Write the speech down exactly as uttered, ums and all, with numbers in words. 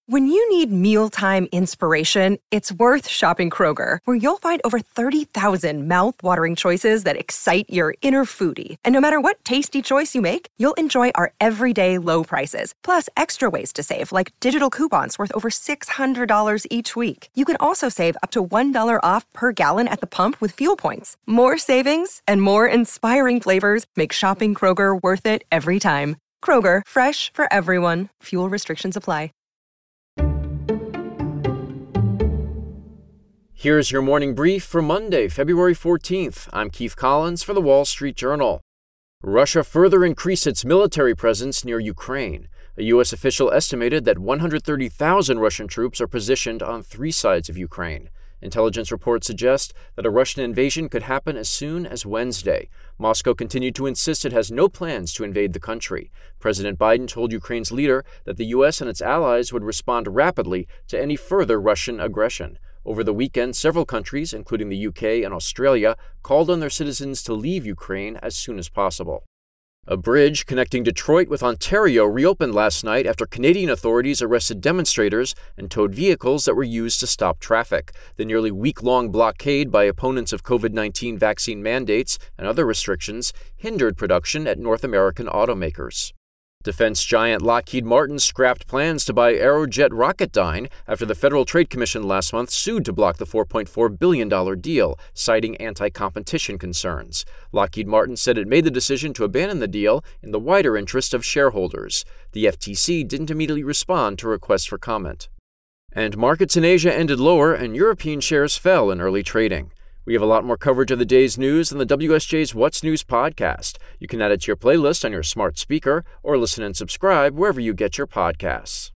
When you need mealtime inspiration, it's worth shopping Kroger, where you'll find over thirty thousand mouth-watering choices that excite your inner foodie. And no matter what tasty choice you make, you'll enjoy our everyday low prices, plus extra ways to save, like digital coupons worth over six hundred dollars each week. You can also save up to one dollar off per gallon at the pump with fuel points. More savings and more inspiring flavors make shopping Kroger worth it every time. Kroger, fresh for everyone. Fuel restrictions apply. Here's your morning brief for Monday, February fourteenth. I'm Keith Collins for The Wall Street Journal. Russia further increased its military presence near Ukraine. A U S official estimated that one hundred thirty thousand Russian troops are positioned on three sides of Ukraine. Intelligence reports suggest that a Russian invasion could happen as soon as Wednesday. Moscow continued to insist it has no plans to invade the country. President Biden told Ukraine's leader that the U S and its allies would respond rapidly to any further Russian aggression. Over the weekend, several countries, including the U K and Australia, called on their citizens to leave Ukraine as soon as possible. A bridge connecting Detroit with Ontario reopened last night after Canadian authorities arrested demonstrators and towed vehicles that were used to stop traffic. The nearly week-long blockade by opponents of covid nineteen vaccine mandates and other restrictions hindered production at North American automakers. Defense giant Lockheed Martin scrapped plans to buy Aerojet Rocketdyne after the Federal Trade Commission last month sued to block the four point four billion dollars deal, citing anti-competition concerns. Lockheed Martin said it made the decision to abandon the deal in the wider interest of shareholders. The F T C didn't immediately respond to requests for comment. And markets in Asia ended lower, and European shares fell in early trading. We have a lot more coverage of the day's news in the W S J's What's News podcast. You can add it to your playlist on your smart speaker or listen and subscribe wherever you get your podcasts.